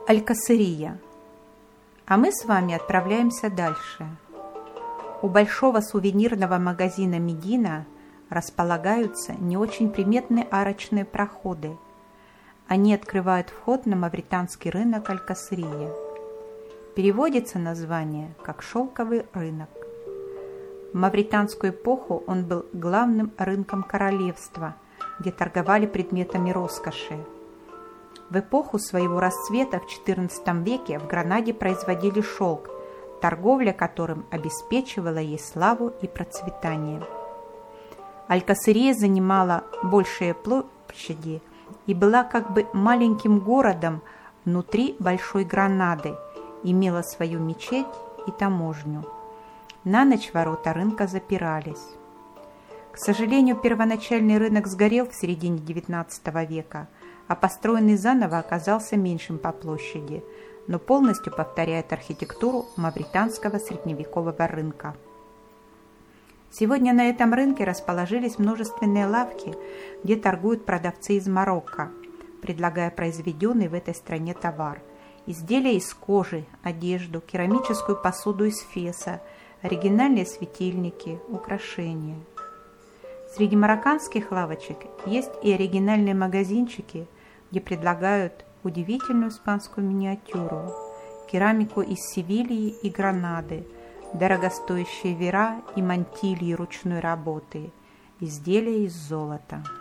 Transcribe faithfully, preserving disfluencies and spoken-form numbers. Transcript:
Аль-Касырия. А мы с вами отправляемся дальше. У большого сувенирного магазина «Медина» располагаются не очень приметные арочные проходы. Они открывают вход на мавританский рынок Аль-Касырия. Переводится название как «шелковый рынок». В мавританскую эпоху он был главным рынком королевства, где торговали предметами роскоши. В эпоху своего расцвета в четырнадцатом веке в Гранаде производили шелк, торговля которым обеспечивала ей славу и процветание. Аль-Касырия занимала большие площади и была как бы маленьким городом внутри Большой Гранады, имела свою мечеть и таможню. На ночь ворота рынка запирались. К сожалению, первоначальный рынок сгорел в середине девятнадцатого века, а построенный заново оказался меньшим по площади, но полностью повторяет архитектуру мавританского средневекового рынка. Сегодня на этом рынке расположились множественные лавки, где торгуют продавцы из Марокко, предлагая произведенный в этой стране товар: изделия из кожи, одежду, керамическую посуду из Феса, оригинальные светильники, украшения. Среди марокканских лавочек есть и оригинальные магазинчики, где предлагают удивительную испанскую миниатюру, керамику из Севильи и Гранады, дорогостоящие веера и мантильи ручной работы, изделия из золота.